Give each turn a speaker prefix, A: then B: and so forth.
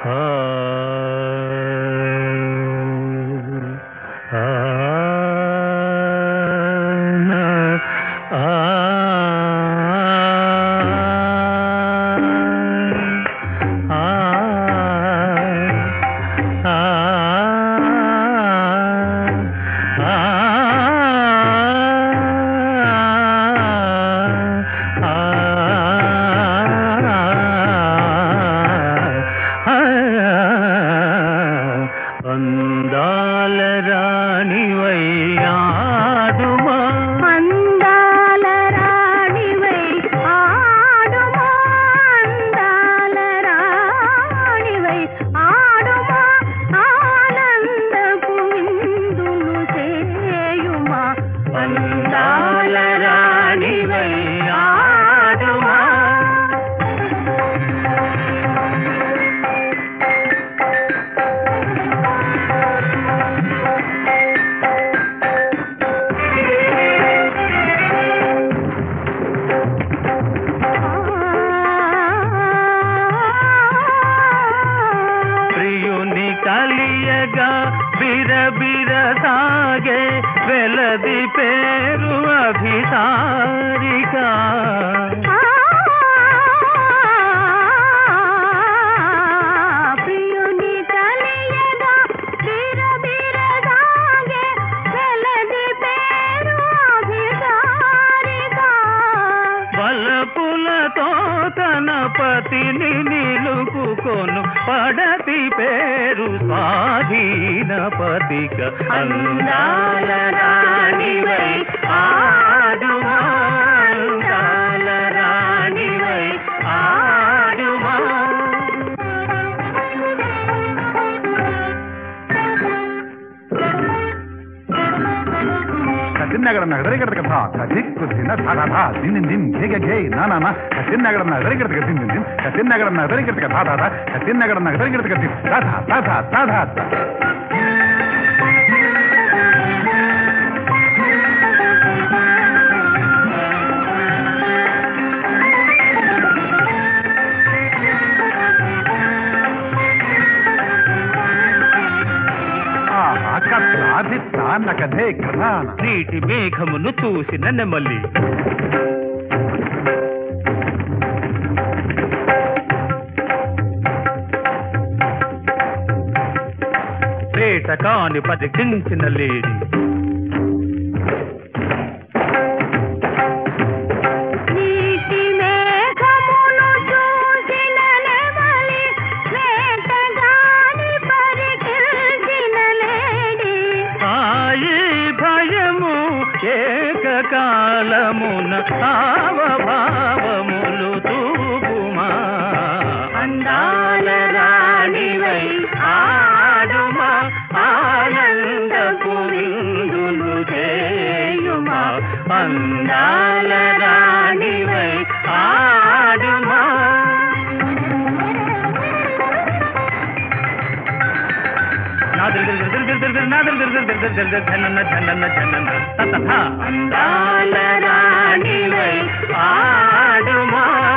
A: అందాల రాణివై ఆడుమా
B: అందాల రాణివై ఆడుమా అందాల రాణివై ఆడుమా ఆనందపు విందులు చేయుమా అందాల రాణివై ఆడుమా
A: కలియగా బిరబిర సాగే వెలది పేరు అభిసారిక
B: ప్రియుని కలియగా బిరబిర సాగే వెలది పేరు అభిసారిక
A: వలపులతో తన పతిని నిలుపుకొను పడతి పేరు స్వాధీన పతిక
B: అందాల రాణివై ఆడుమా అందాల రాణివై ఆడుమా
C: ಕತ್ತಿನಗರ ನಗರಕ್ಕೆ ಕಥಾ ಕಥಿಕ್ಕು ದಿನ ಧಾಧಾ ದಿನ ದಿನ ಹೇಗೆ ಘೇ ನಾನಾ ಕತ್ತಿನಗರ ನಗರಕ್ಕೆ ದಿನ ದಿನ ಕತ್ತಿನಗರ ನಗರಕ್ಕೆ ಕಥಾ ಧಾಧಾ ಕತ್ತಿನಗರ ನಗರಕ್ಕೆ ಕಥಿ ಧಾಧಾ ಧಾಧಾ ಧಾಧಾ కథే కథా
A: నీటి మేఘమును చూసిన నెమలి పేట కాని పరికించిన లేడి ఏకకాలమున భావములు తూపుమా
B: అందాల రాణివై ఆడుమా ఆనందపు విందులు చేయుమా అందాల రాణివై ఆడుమా అందాల రాణివై ఆడుమా